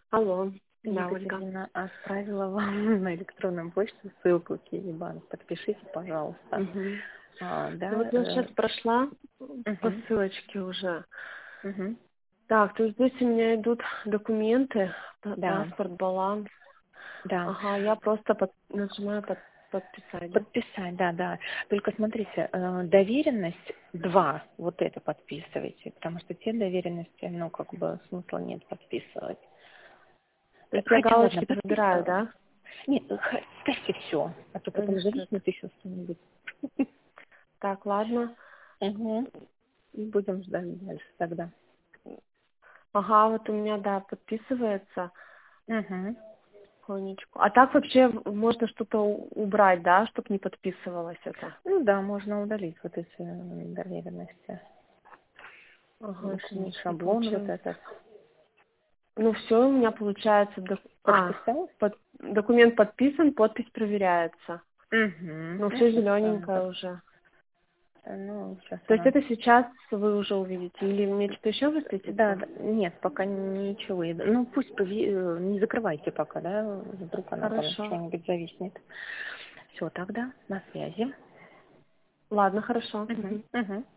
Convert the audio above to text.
Алло, да, Ольга. Екатерина отправила вам на электронную почту ссылку Киевбанк. Подпишите, пожалуйста. Мгм. Ну Да. вот я сейчас прошла по Мгм. ссылочке уже. Мгм. Так, то есть здесь у меня идут документы, Да, паспорт, баланс. да. Ага, я просто нажимаю подписать, да? Подписать, да. Только смотрите, доверенность 2, вот это подписывайте, потому что те доверенности, ну, как бы смысла нет подписывать. То есть я Хотя, ладно, галочки выбираю, подписываю. да? Нет, ставьте все, а то Или потом что это? зависнет еще что-нибудь. Так, ладно. Угу. И будем ждать дальше тогда. Ага, вот у меня, да, подписывается Угу. потихонечку. А так вообще можно что-то убрать, да, чтобы не подписывалось это? Ну да, можно удалить вот эти доверенности. Ага, это Если значит не шаблон вот получилось. этот. Ну все, у меня получается, Подписал? документ подписан, подпись проверяется. Угу. Ну все Это самое. зелененькое уже. Ну, сейчас То есть она. это сейчас вы уже увидите? Или мне что-то еще Да, высветится? нет, пока ничего. Ну, пусть не закрывайте пока, да, вдруг она там Хорошо. что-нибудь зависнет. Все, тогда на связи. Ладно, хорошо. Угу. Мгм. Угу.